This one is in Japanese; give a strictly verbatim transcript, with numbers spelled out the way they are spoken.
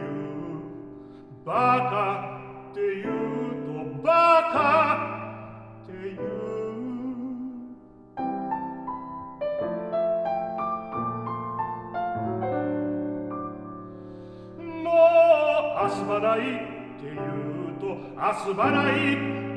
バカって言うとバカって言う。もう遊ばないって言うと遊ばない